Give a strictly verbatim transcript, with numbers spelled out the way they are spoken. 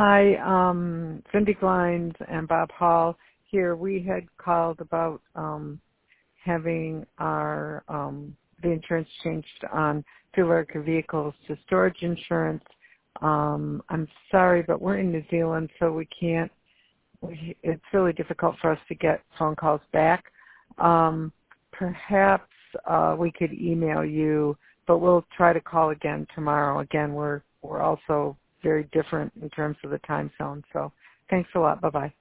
Hi, um, Cindy Glines and Bob Hall here. We had called about um, having our um, the insurance changed on fuel electric vehicles to storage insurance. Um, I'm sorry, but we're in New Zealand, so we can't. We, it's really difficult for us to get phone calls back. Um, perhaps uh, we could email you, but we'll try to call again tomorrow. Again, we're we're also very different in terms of the time zone. So thanks a lot. Bye-bye.